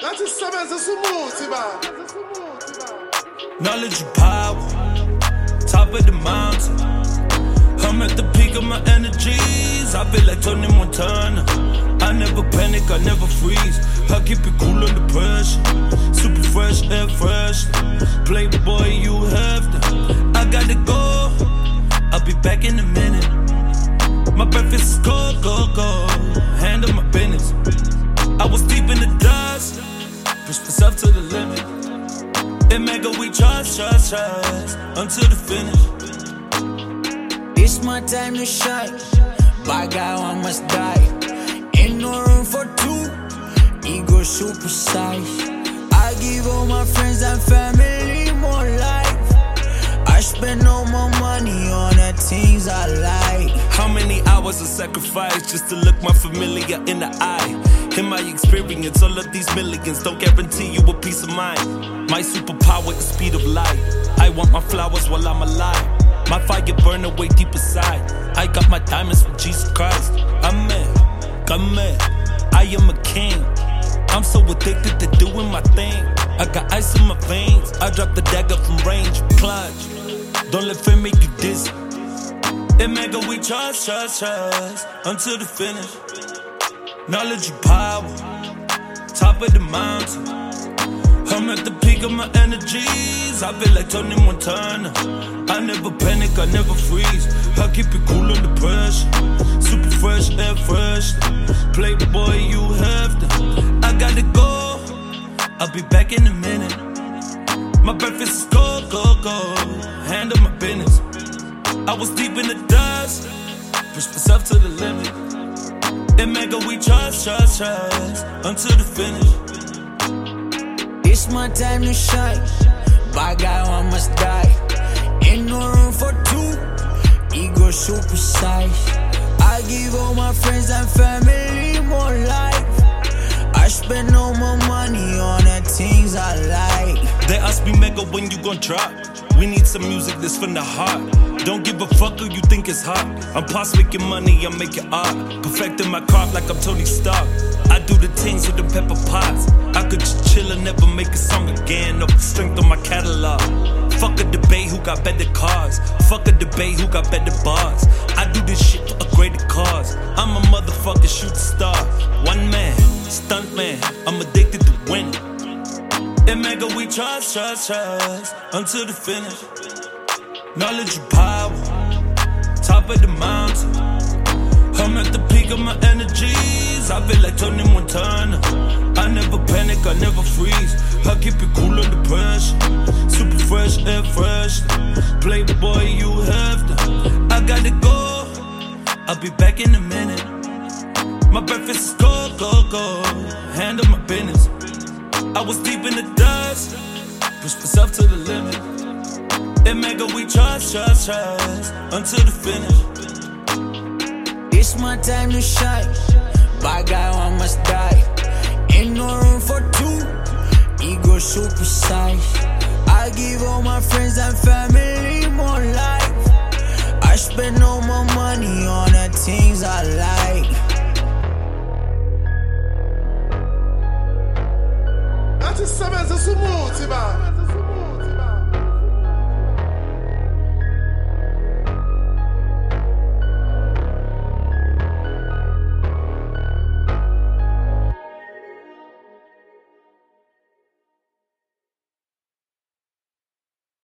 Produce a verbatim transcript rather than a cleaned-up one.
Nazisebenza sumuthi ba. Knowledge of power, top of the mountain. I'm at the peak of my energies. I feel like Tony Montana. I never panic, I never freeze. I keep it cool under pressure. Super fresh, air fresh. Playboy, you have to. I gotta go. I'll be back in a minute. My breakfast is cold, go, go. Handle my business. I was deep in the dust. Push myself to the limit. In mega, we trust, trust, trust until the finish. It's my time to shine. By God, I must die. Ain't no room for two. Ego super size. I give all my friends and family more life. I spend all my money on the things I like. How many hours of sacrifice just to look my familiar in the eye? In my experience, all of these millions don't guarantee you a peace of mind. My superpower is speed of light. I want my flowers while I'm alive. My fire burn away deep inside. I got my diamonds from Jesus Christ. Amen, amen. I am a king. I'm so addicted to doing my thing. I got ice in my veins. I drop the dagger from range. Clutch. Don't let fear make you dizzy. In mega, we trust, trust, trust until the finish. Knowledge of power, top of the mountain. I'm at the peak of my energies. I feel like Tony Montana. I never panic, I never freeze. I keep it cool under pressure. Super fresh, air fresh. Playboy, you have to. I gotta go. I'll be back in a minute. My breakfast is cold, go, go. Handle my business. I was deep in the dust. Push myself to the limit. In mega, we trust, trust, trust until the finish. It's my time to shine. By God, I must die. Ain't no room for two. Ego super size. I give all my friends and family more life. I spend all my money on the things I like. They ask me, Mega, when you gon' drop? We need some music that's from the heart. Don't give a fuck who you think is hot. I'm past making money, I'm making art. Perfecting my craft like I'm Tony Stark. I do the things with the pepper pots. I could just chill and never make a song again. Off the strength of my catalog. Fuck a debate who got better cars. Fuck a debate who got better bars. I do this shit for a greater cause. I'm a motherfucking shooting star. One man, stunt man. I'm addicted to winning. In mega, we trust, trust, trust until the finish. Knowledge of power, top of the mountain. I'm at the peak of my energies. I feel like Tony Montana. I never panic, I never freeze. I keep it cool under pressure. Super fresh, air fresh. Playboy, you have to. I gotta go. I'll be back in a minute. My breakfast is cold, go, go. Handle my business. I was deep in the dust. Push myself to the limit. In mega, we trust, trust, trust until the finish. It's my time to shine. By God, I must die. Ain't no room for two. Ego super size. I give all my friends and family more life. I spend all my money on the things I like.